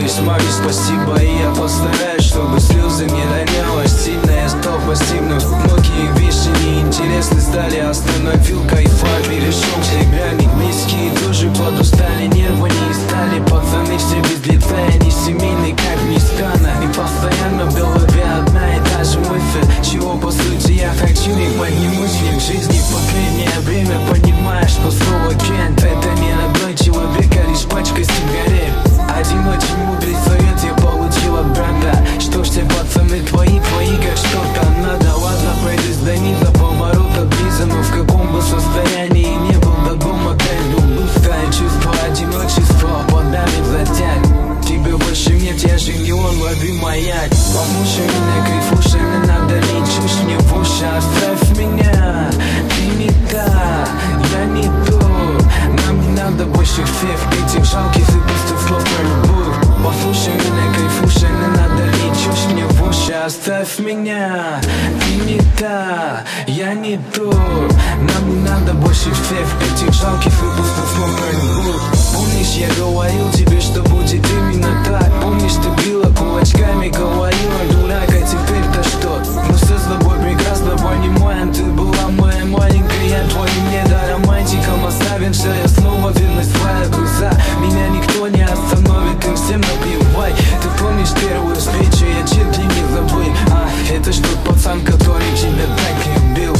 смогли, спасибо. И я постараюсь, чтобы слезы не ронялось сильно. Я стал постигнуть многие вещи неинтересны стали. Остановил кайфа, перешел все грани. Близкие тоже подустали, нервы не стали. Пацаны все без лица, я не семейный, как ни странно. И постоянно в голове одна и та же мысль, чего по сути я хочу, не поднимусь ли в жизни. В последнее время понимаешь, что слово кент — это не родной человек, а лишь пачка сигарет. Один очень мудрый совет я получил от брата: что все пацаны твои, как что-то надо. Ладно, пройдусь до них, до поворота близко, но в каком бы состоянии не был до дома, дойду быстро. Чувство одиночества подавит, затянет. Тебе больше нет, я же не он, лови маяк. Послушай меня, кайфушай, не надо лить чушь мне в уши. Оставь меня, ты не та, я не то. Нам не надо больше всех этих жалких и пустых слов про любовь. Послушай меня, кайфушай, не надо лить чушь мне в уши. Оставь меня, ты не та, я не то. Нам не надо больше всех этих жалких и пустых слов про любовь. Помнишь, я говорил тебе, что будет именно так? Помнишь, ты била кулачками, говорила дурак, а теперь-то что? Мы все с тобой прекрасно понимаем, ты была моя маленькая, я твоим недоромантиком оставимся. Я снова вернусь в свои глаза, меня никто не остановит, им всем наплевать. Ты помнишь первую встречу, я чуть ли не забыл. Это ж тот пацан, который тебя так любил.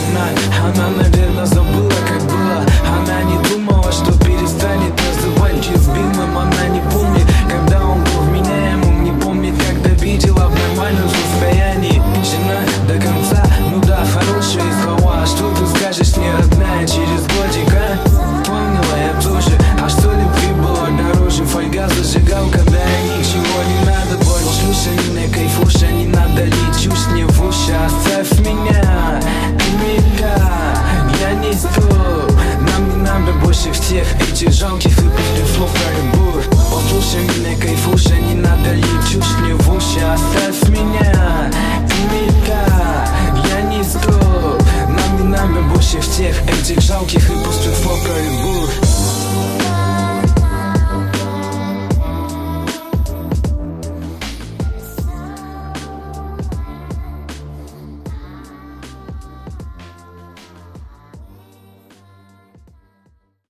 Она, наверное, забыла, как было. Она не думала, что перестанет называть любимым. Она не помнит, когда он был вменяемым. Не помнит, когда видела в нормальном состоянии. Жена до конца, ну да, хорошие слова. А что ты скажешь мне, родная, через годик, а? Помнила я тоже, а что любви было дороже? Фольга, зажигалка, да и ничего не надо больше. Слушай меня, кайфуша, не надо лить чушь мне в уши. Оставь меня, ты не та, я не то. Нам не надо больше всех этих жалких и пустых слов про любовь. Послушай меня, кайфуша, не надо лить чушь мне в уши. Оставь меня, ты не та, я не то. Нам не надо больше всех этих жалких и пустых слов про любовь.